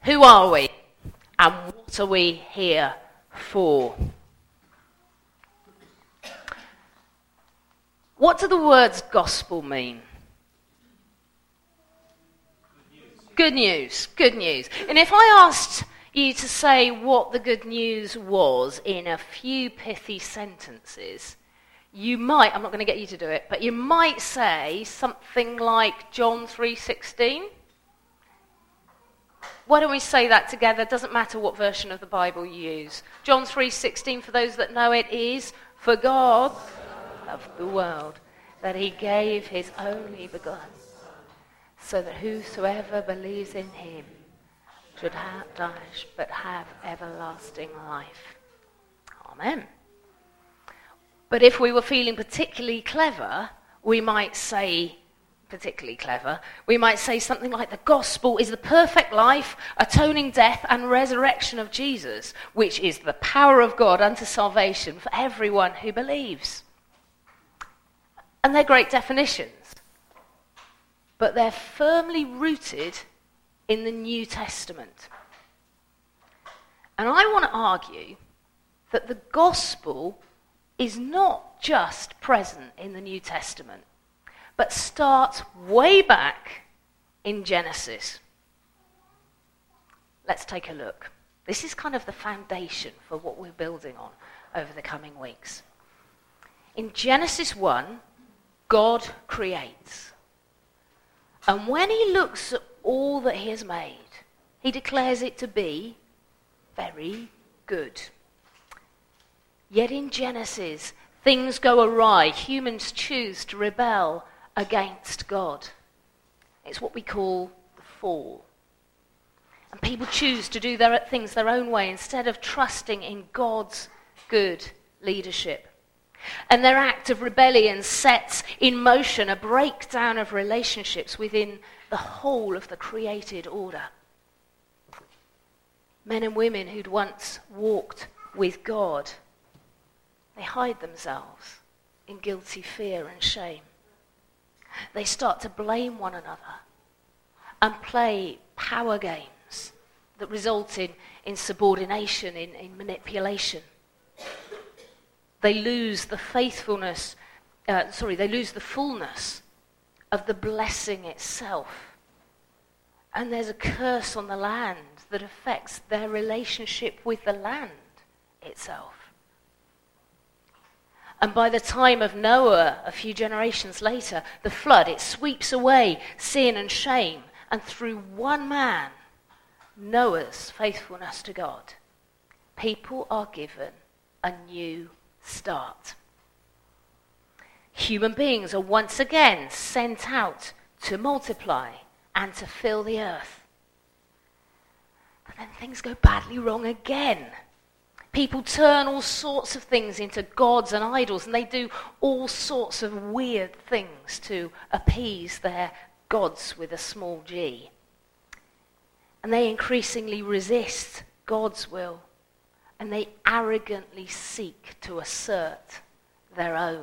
Who are we? And what are we here for? What do the words gospel mean? Good news, good news. And if I asked you to say what the good news was in a few pithy sentences, you might, I'm not going to get you to do it, but you might say something like John 3:16. Why don't we say that together? Doesn't matter what version of the Bible you use. John 3:16, for those that know it, is, for God loved the world, that he gave his only begotten, so that whosoever believes in him should not die, but have everlasting life. Amen. But if we were feeling particularly clever, we might say something like the gospel is the perfect life, atoning death and resurrection of Jesus, which is the power of God unto salvation for everyone who believes. And they're great definitions, but they're firmly rooted in the New Testament. And I want to argue that the gospel is not just present in the New Testament, but starts way back in Genesis. Let's take a look. This is kind of the foundation for what we're building on over the coming weeks. In Genesis 1, God creates. And when he looks at all that he has made, he declares it to be very good. Yet in Genesis, things go awry. Humans choose to rebel against God. It's what we call the fall. And people choose to do things their own way instead of trusting in God's good leadership. And their act of rebellion sets in motion a breakdown of relationships within the whole of the created order. Men and women who'd once walked with God, they hide themselves in guilty fear and shame. They start to blame one another and play power games that result in subordination, in manipulation. They lose the fullness of the blessing itself. And there's a curse on the land that affects their relationship with the land itself. And by the time of Noah, a few generations later, the flood, it sweeps away sin and shame. And through one man, Noah's faithfulness to God, people are given a new start. Human beings are once again sent out to multiply and to fill the earth. But then things go badly wrong again. People turn all sorts of things into gods and idols, and they do all sorts of weird things to appease their gods with a small g. And they increasingly resist God's will, and they arrogantly seek to assert their own.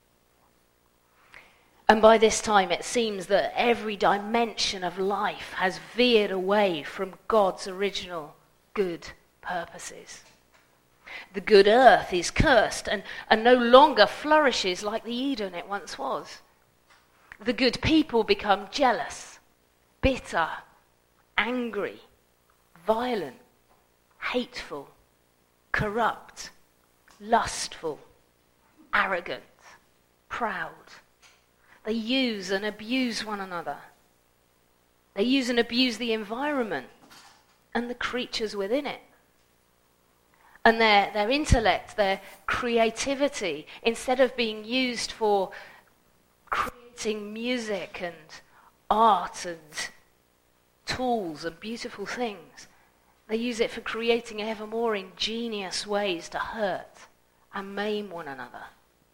And by this time it seems that every dimension of life has veered away from God's original good purposes. The good earth is cursed and no longer flourishes like the Eden it once was. The good people become jealous, bitter, angry, violent, hateful, corrupt, lustful, arrogant, proud. They use and abuse one another. They use and abuse the environment and the creatures within it. And their intellect, their creativity, instead of being used for creating music and art and tools and beautiful things, they use it for creating ever more ingenious ways to hurt and maim one another.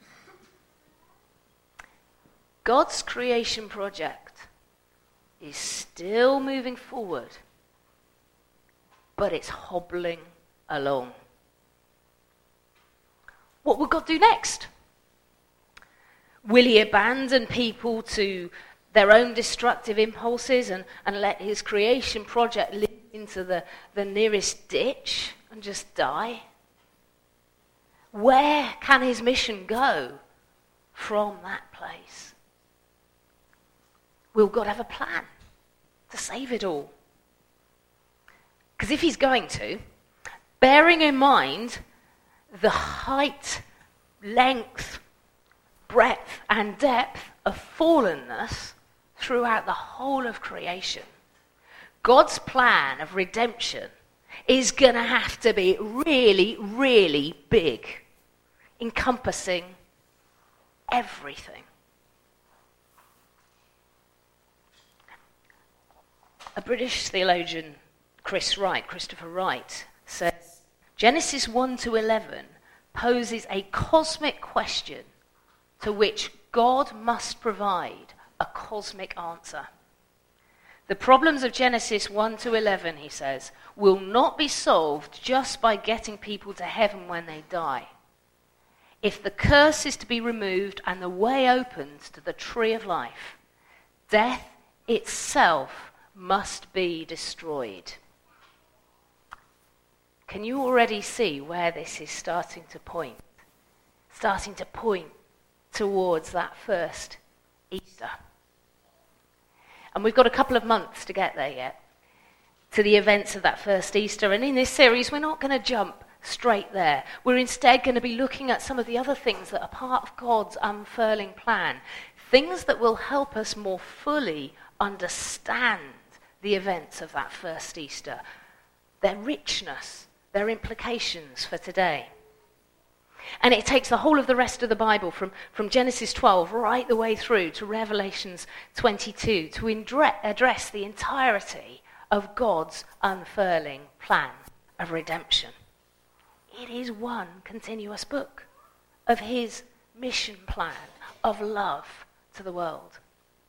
God's creation project is still moving forward, but it's hobbling along. What will God do next? Will he abandon people to their own destructive impulses and let his creation project live into the nearest ditch and just die? Where can his mission go from that place? Will God have a plan to save it all? Because if he's going to, bearing in mind the height, length, breadth and depth of fallenness throughout the whole of creation, God's plan of redemption is going to have to be really, really big, encompassing everything. A British theologian, Christopher Wright, says, Genesis 1 to 11 poses a cosmic question to which God must provide a cosmic answer. The problems of Genesis 1 to 11, he says, will not be solved just by getting people to heaven when they die. If the curse is to be removed and the way opened to the tree of life, death itself must be destroyed. Can you already see where this is starting to point? Starting to point towards that first Easter. And we've got a couple of months to get there yet, to the events of that first Easter. And in this series, we're not going to jump straight there. We're instead going to be looking at some of the other things that are part of God's unfurling plan, things that will help us more fully understand the events of that first Easter, their richness, their implications for today. And it takes the whole of the rest of the Bible, from Genesis 12 right the way through to Revelations 22, to address the entirety of God's unfurling plan of redemption. It is one continuous book of his mission plan of love to the world.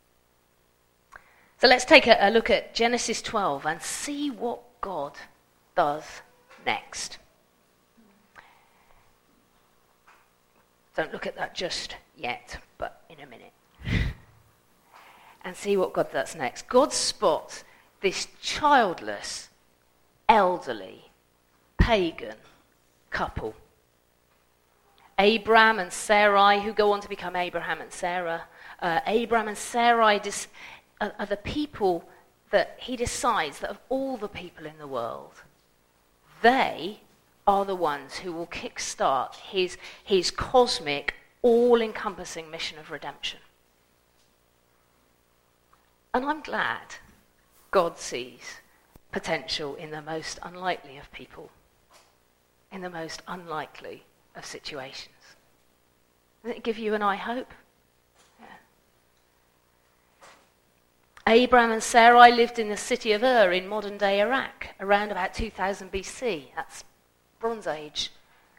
So let's take a look at Genesis 12 and see what God does next. Don't look at that just yet, but in a minute. And see what God does next. God spots this childless, elderly, pagan couple. Abram and Sarai, who go on to become Abraham and Sarah. Abram and Sarai are the people that he decides that of all the people in the world, they are the ones who will kickstart his cosmic, all-encompassing mission of redemption. And I'm glad God sees potential in the most unlikely of people, in the most unlikely of situations. Doesn't it give you and I hope? Abram and Sarai lived in the city of Ur in modern-day Iraq, around about 2000 BC. That's Bronze Age.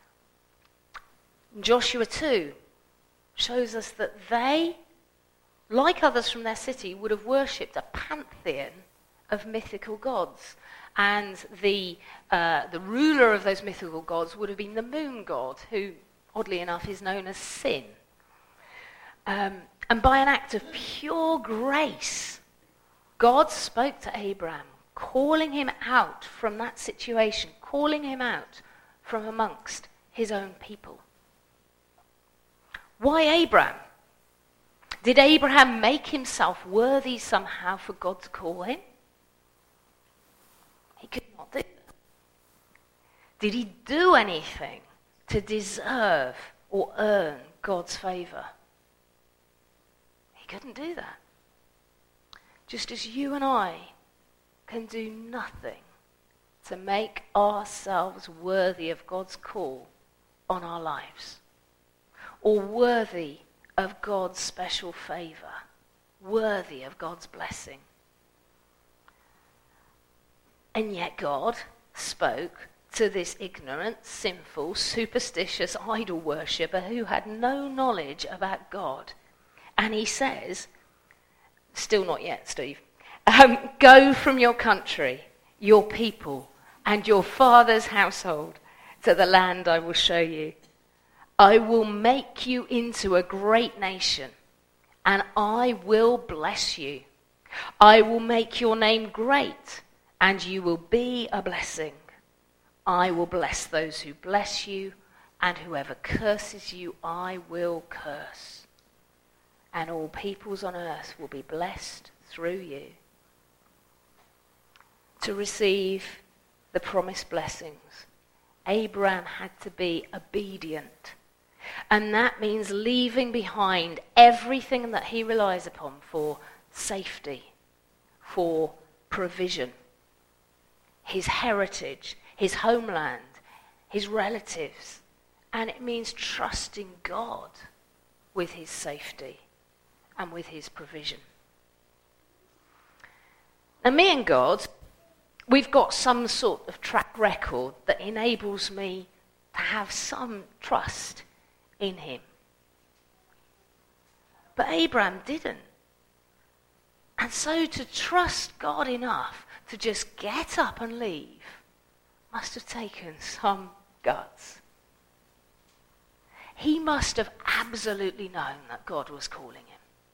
Joshua 2 shows us that they, like others from their city, would have worshipped a pantheon of mythical gods. And the ruler of those mythical gods would have been the moon god, who, oddly enough, is known as Sin. And by an act of pure grace, God spoke to Abram, calling him out from that situation, calling him out from amongst his own people. Why Abram? Did Abraham make himself worthy somehow for God to call him? He could not do that. Did he do anything to deserve or earn God's favour? He couldn't do that. Just as you and I can do nothing to make ourselves worthy of God's call on our lives, or worthy of God's special favour, worthy of God's blessing. And yet God spoke to this ignorant, sinful, superstitious idol worshipper who had no knowledge about God. And he says, still not yet, Steve, go from your country, your people, and your father's household to the land I will show you. I will make you into a great nation, and I will bless you. I will make your name great, and you will be a blessing. I will bless those who bless you, and whoever curses you, I will curse. And all peoples on earth will be blessed through you. To receive the promised blessings, Abraham had to be obedient. And that means leaving behind everything that he relies upon for safety, for provision, his heritage, his homeland, his relatives. And it means trusting God with his safety and with his provision. Now, me and God, we've got some sort of track record that enables me to have some trust in him. But Abraham didn't. And so to trust God enough to just get up and leave must have taken some guts. He must have absolutely known that God was calling him.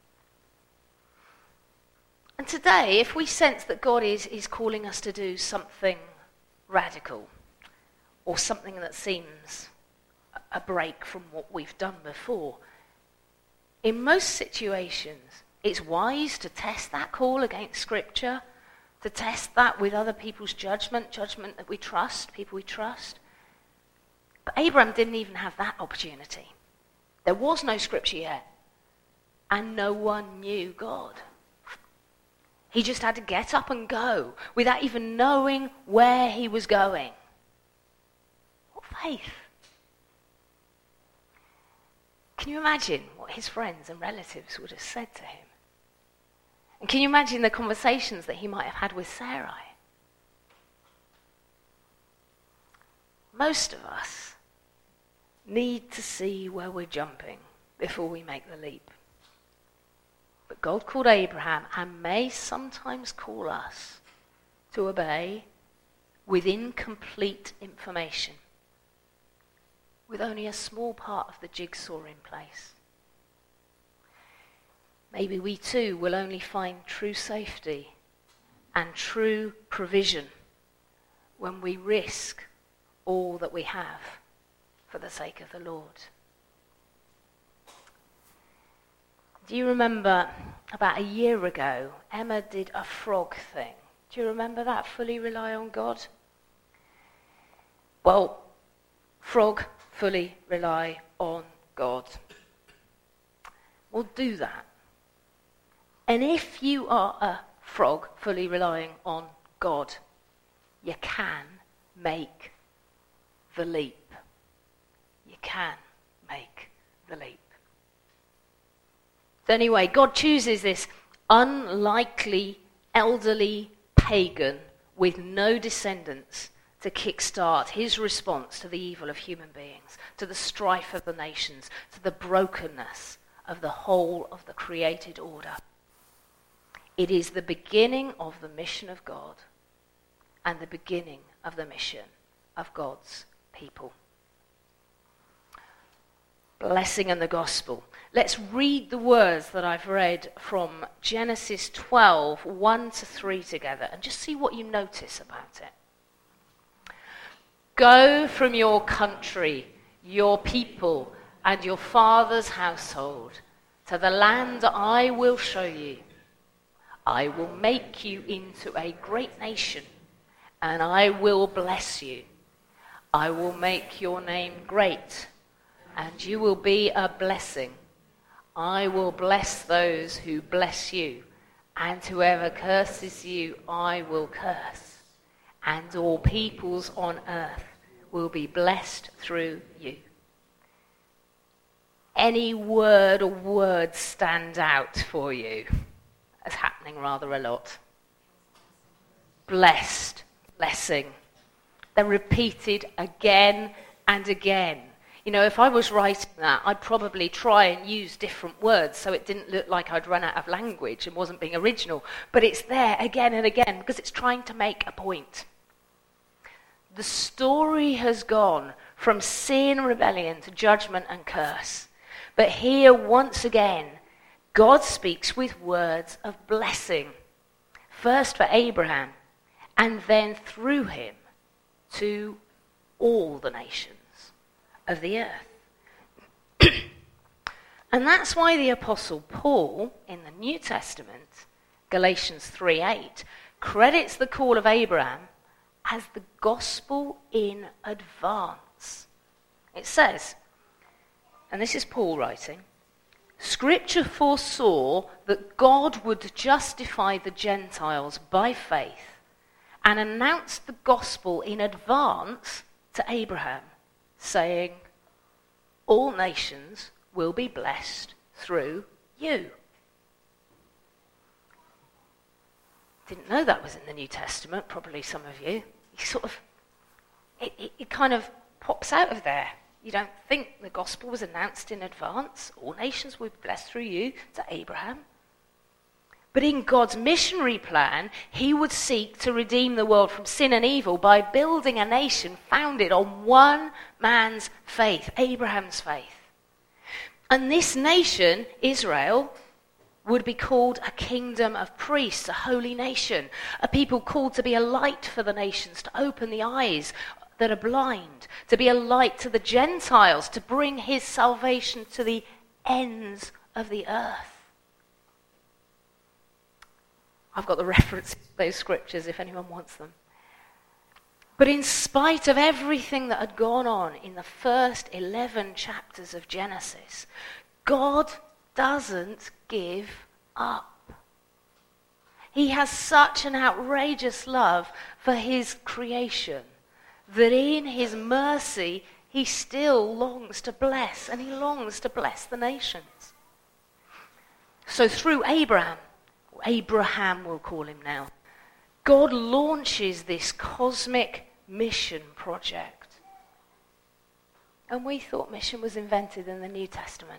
And today, if we sense that God is calling us to do something radical, or something that seems a break from what we've done before, in most situations, it's wise to test that call against Scripture, to test that with other people's judgment that we trust, people we trust. But Abraham didn't even have that opportunity. There was no Scripture yet, and no one knew God. He just had to get up and go without even knowing where he was going. What faith! Can you imagine what his friends and relatives would have said to him? And can you imagine the conversations that he might have had with Sarai? Most of us need to see where we're jumping before we make the leap. But God called Abraham and may sometimes call us to obey with incomplete information, with only a small part of the jigsaw in place. Maybe we too will only find true safety and true provision when we risk all that we have for the sake of the Lord. Do you remember about a year ago, Emma did a frog thing? Do you remember that? Fully rely on God? Well, frog, fully rely on God. Well, do that. And if you are a frog, fully relying on God, you can make the leap. You can make the leap. So anyway, God chooses this unlikely elderly pagan with no descendants to kickstart his response to the evil of human beings, to the strife of the nations, to the brokenness of the whole of the created order. It is the beginning of the mission of God and the beginning of the mission of God's people. Blessing and the gospel. Let's read the words that I've read from Genesis 12, 1 to 3 together and just see what you notice about it. Go from your country, your people, and your father's household to the land I will show you. I will make you into a great nation, and I will bless you. I will make your name great, and you will be a blessing. I will bless those who bless you, and whoever curses you, I will curse. And all peoples on earth will be blessed through you. Any word or words stand out for you? That's happening rather a lot. Blessed, blessing. They're repeated again and again. You know, if I was writing that, I'd probably try and use different words so it didn't look like I'd run out of language and wasn't being original. But it's there again and again because it's trying to make a point. The story has gone from sin, rebellion, to judgment and curse. But here, once again, God speaks with words of blessing. First for Abraham, and then through him to all the nations of the earth. And that's why the Apostle Paul, in the New Testament, Galatians 3:8, credits the call of Abraham as the gospel in advance. It says, and this is Paul writing, Scripture foresaw that God would justify the Gentiles by faith and announced the gospel in advance to Abraham, saying, all nations will be blessed through you. Didn't know that was in the New Testament, probably some of you. It kind of pops out of there. You don't think the gospel was announced in advance? All nations will be blessed through you, to Abraham. But in God's missionary plan, he would seek to redeem the world from sin and evil by building a nation founded on one man's faith, Abraham's faith. And this nation, Israel, would be called a kingdom of priests, a holy nation, a people called to be a light for the nations, to open the eyes that are blind, to be a light to the Gentiles, to bring his salvation to the ends of the earth. I've got the references to those scriptures if anyone wants them. But in spite of everything that had gone on in the first 11 chapters of Genesis, God doesn't give up. He has such an outrageous love for his creation that in his mercy he still longs to bless, and he longs to bless the nations. So through Abraham we'll call him now, God launches this cosmic mission project. And we thought mission was invented in the New Testament.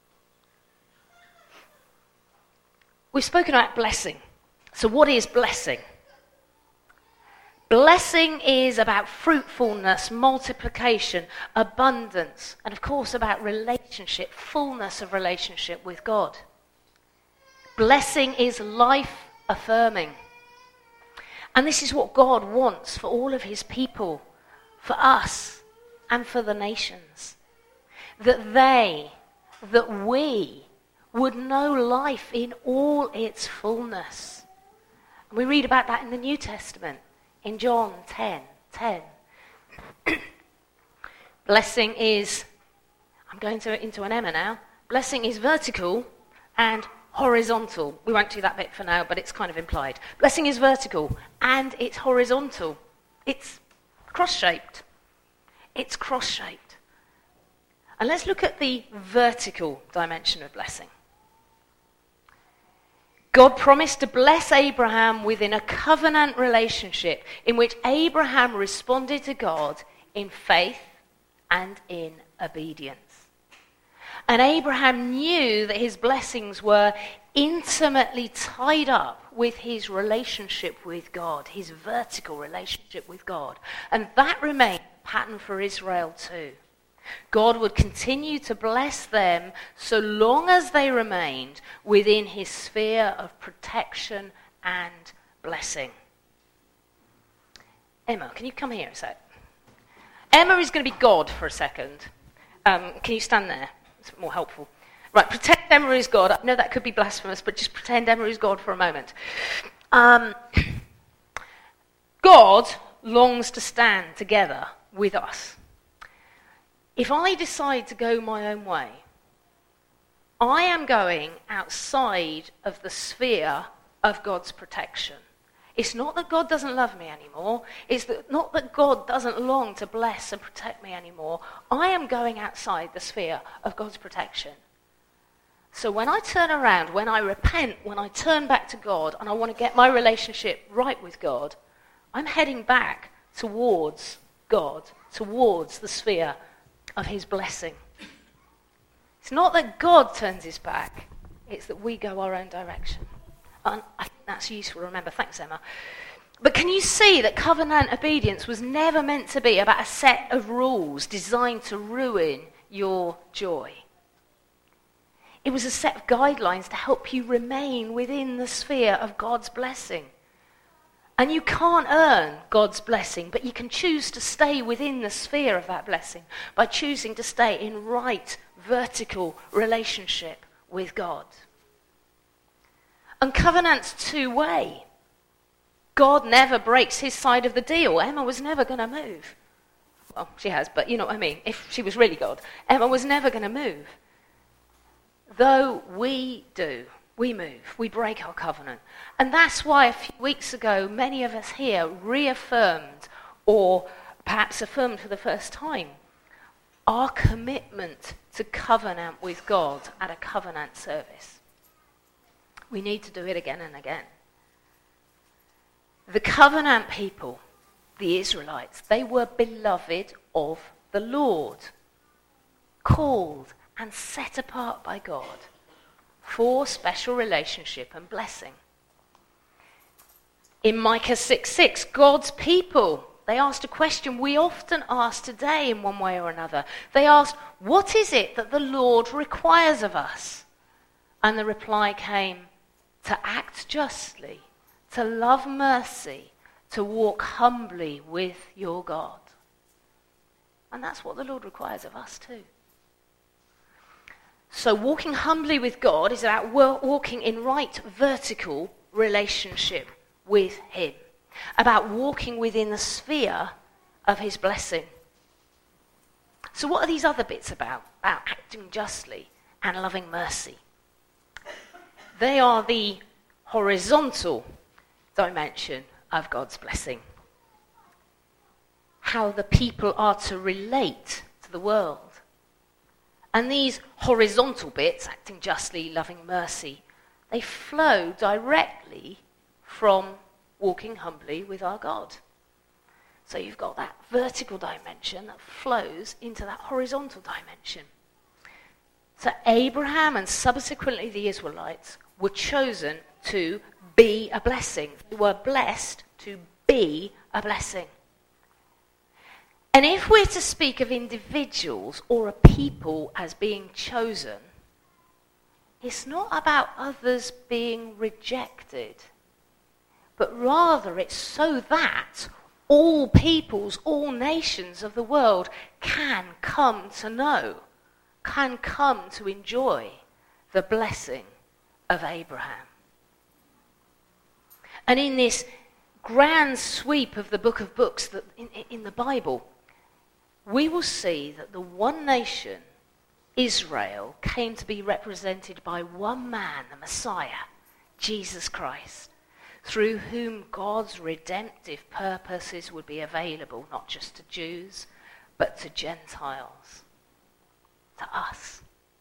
We've spoken about blessing. So what is blessing? Blessing is about fruitfulness, multiplication, abundance, and of course about relationship, fullness of relationship with God. Blessing is life-affirming. And this is what God wants for all of his people, for us, and for the nations. That we would know life in all its fullness. And we read about that in the New Testament, in John 10:10. Blessing is, I'm going into an Emma now, blessing is vertical and horizontal. We won't do that bit for now, but it's kind of implied. Blessing is vertical and it's horizontal. It's cross-shaped. It's cross-shaped. And let's look at the vertical dimension of blessing. God promised to bless Abraham within a covenant relationship in which Abraham responded to God in faith and in obedience. And Abraham knew that his blessings were intimately tied up with his relationship with God, his vertical relationship with God. And that remained a pattern for Israel too. God would continue to bless them so long as they remained within his sphere of protection and blessing. Emma, can you come here a sec? Emma is going to be God for a second. Can you stand there? It's more helpful. Right, pretend Emma is God. I know that could be blasphemous, but just pretend Emma is God for a moment. God longs to stand together with us. If I decide to go my own way, I am going outside of the sphere of God's protection. It's not that God doesn't love me anymore. It's not that God doesn't long to bless and protect me anymore. I am going outside the sphere of God's protection. So when I turn around, when I repent, when I turn back to God, and I want to get my relationship right with God, I'm heading back towards God, towards the sphere of his blessing. It's not that God turns his back, it's that we go our own direction. And I think that's useful to remember. Thanks, Emma. But can you see that covenant obedience was never meant to be about a set of rules designed to ruin your joy? It was a set of guidelines to help you remain within the sphere of God's blessing. And you can't earn God's blessing, but you can choose to stay within the sphere of that blessing by choosing to stay in right, vertical relationship with God. And covenant's two-way. God never breaks his side of the deal. Emma was never going to move. Well, she has, but you know what I mean. If she was really God, Emma was never going to move. Though we do. We move. We break our covenant. And that's why a few weeks ago, many of us here reaffirmed, or perhaps affirmed for the first time, our commitment to covenant with God at a covenant service. We need to do it again and again. The covenant people, the Israelites, they were beloved of the Lord, called and set apart by God for special relationship and blessing. In Micah 6:6, God's people, they asked a question we often ask today in one way or another. They asked, what is it that the Lord requires of us? And the reply came, to act justly, to love mercy, to walk humbly with your God. And that's what the Lord requires of us too. So walking humbly with God is about walking in right vertical relationship with him, about walking within the sphere of his blessing. So what are these other bits about? About acting justly and loving mercy. They are the horizontal dimension of God's blessing. How the people are to relate to the world. And these horizontal bits, acting justly, loving mercy, they flow directly from walking humbly with our God. So you've got that vertical dimension that flows into that horizontal dimension. So Abraham and subsequently the Israelites were chosen to be a blessing. They were blessed to be a blessing. And if we're to speak of individuals or a people as being chosen, it's not about others being rejected, but rather it's so that all peoples, all nations of the world can come to know, can come to enjoy the blessing of Abraham. And in this grand sweep of the book of books that in the Bible, we will see that the one nation, Israel, came to be represented by one man, the Messiah, Jesus Christ, through whom God's redemptive purposes would be available, not just to Jews, but to Gentiles, to us.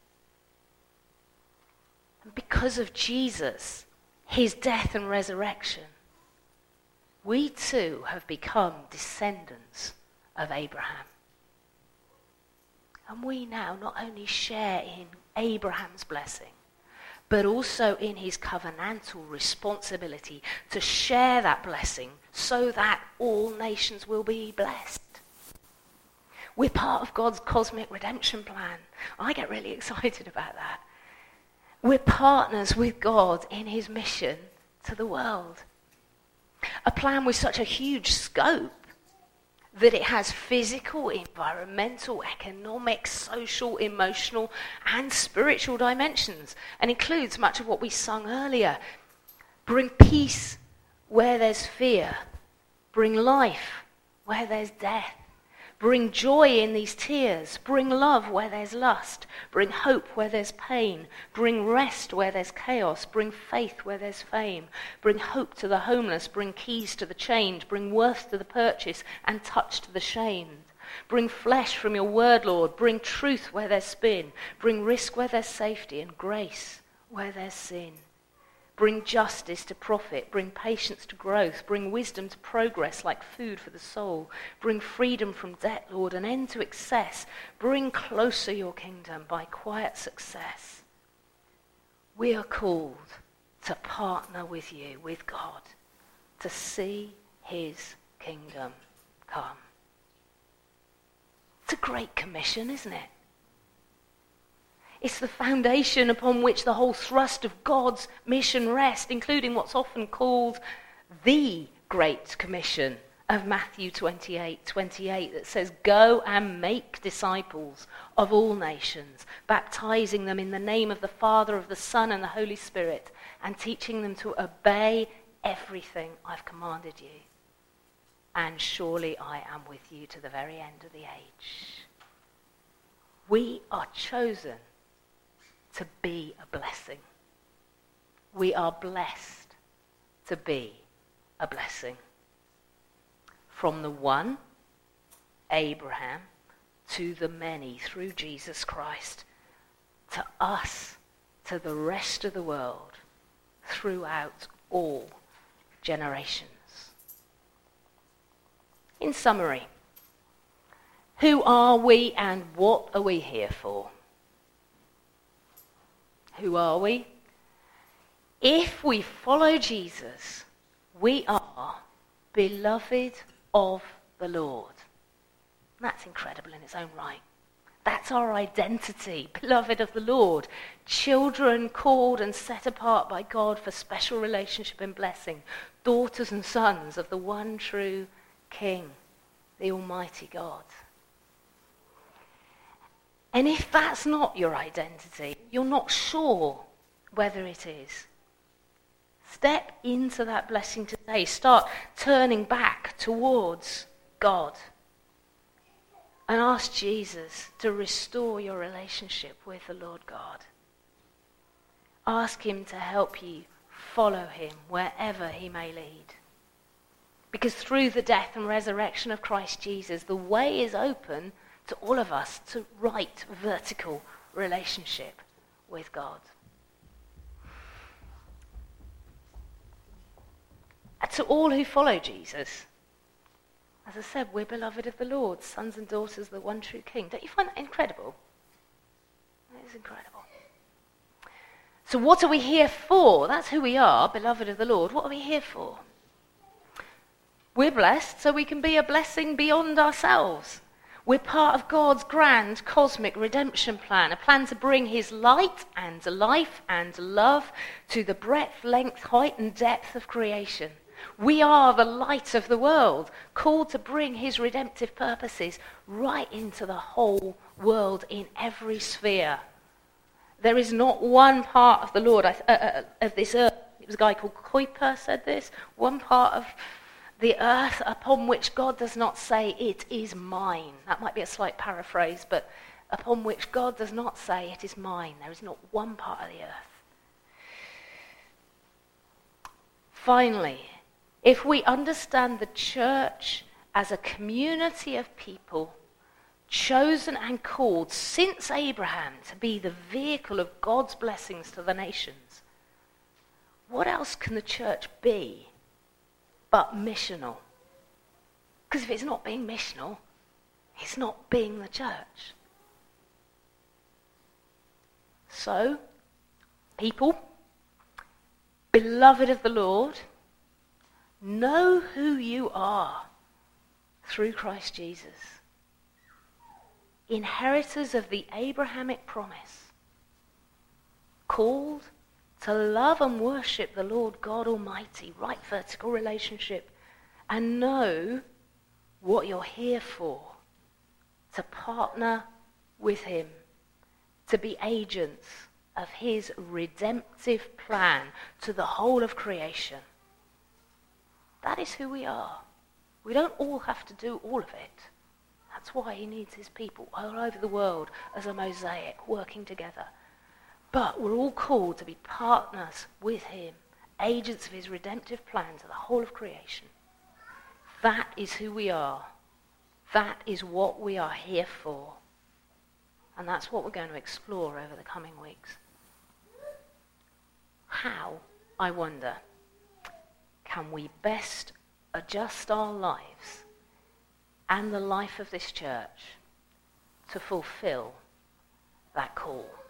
And because of Jesus, his death and resurrection, we too have become descendants of Abraham. And we now not only share in Abraham's blessing, but also in his covenantal responsibility to share that blessing so that all nations will be blessed. We're part of God's cosmic redemption plan. I get really excited about that. We're partners with God in his mission to the world. A plan with such a huge scope that it has physical, environmental, economic, social, emotional, and spiritual dimensions, and includes much of what we sung earlier. Bring peace where there's fear. Bring life where there's death. Bring joy in these tears. Bring love where there's lust. Bring hope where there's pain. Bring rest where there's chaos. Bring faith where there's fame. Bring hope to the homeless. Bring keys to the chained. Bring worth to the purchased and touch to the shamed. Bring flesh from your word, Lord. Bring truth where there's spin. Bring risk where there's safety and grace where there's sin. Bring justice to profit. Bring patience to growth. Bring wisdom to progress like food for the soul. Bring freedom from debt, Lord, an end to excess. Bring closer your kingdom by quiet success. We are called to partner with you, with God, to see his kingdom come. It's a great commission, isn't it? It's the foundation upon which the whole thrust of God's mission rests, including what's often called the Great Commission of Matthew 28:28 that says, "Go and make disciples of all nations, baptizing them in the name of the Father, of the Son, and the Holy Spirit, and teaching them to obey everything I've commanded you. And surely I am with you to the very end of the age." We are chosen to be a blessing. We are blessed to be a blessing. From the one, Abraham, to the many through Jesus Christ, to us, to the rest of the world, throughout all generations. In summary, who are we and what are we here for? Who are we? If we follow Jesus, we are beloved of the Lord. That's incredible in its own right. That's our identity, beloved of the Lord. Children called and set apart by God for special relationship and blessing. Daughters and sons of the one true King, the Almighty God. And if that's not your identity, you're not sure whether it is, step into that blessing today. Start turning back towards God. And ask Jesus to restore your relationship with the Lord God. Ask him to help you follow him wherever he may lead. Because through the death and resurrection of Christ Jesus, the way is open to all of us to right vertical relationship with God. And to all who follow Jesus, as I said, we're beloved of the Lord, sons and daughters of the one true King. Don't you find that incredible? It is incredible. So what are we here for? That's who we are, beloved of the Lord. What are we here for? We're blessed so we can be a blessing beyond ourselves. We're part of God's grand cosmic redemption plan, a plan to bring his light and life and love to the breadth, length, height and depth of creation. We are the light of the world, called to bring his redemptive purposes right into the whole world in every sphere. There is not one part of the Lord, of this earth, it was a guy called Kuyper said this, one part of the earth upon which God does not say, "It is mine." That might be a slight paraphrase, but upon which God does not say, "It is mine." There is not one part of the earth. Finally, if we understand the church as a community of people chosen and called since Abraham to be the vehicle of God's blessings to the nations, what else can the church be but missional? Because if it's not being missional, it's not being the church. So, people, beloved of the Lord, know who you are through Christ Jesus. Inheritors of the Abrahamic promise, called to love and worship the Lord God Almighty, right vertical relationship, and know what you're here for, to partner with him, to be agents of his redemptive plan to the whole of creation. That is who we are. We don't all have to do all of it. That's why he needs his people all over the world as a mosaic working together. But we're all called to be partners with him, agents of his redemptive plan to the whole of creation. That is who we are. That is what we are here for. And that's what we're going to explore over the coming weeks. How, I wonder, can we best adjust our lives and the life of this church to fulfill that call?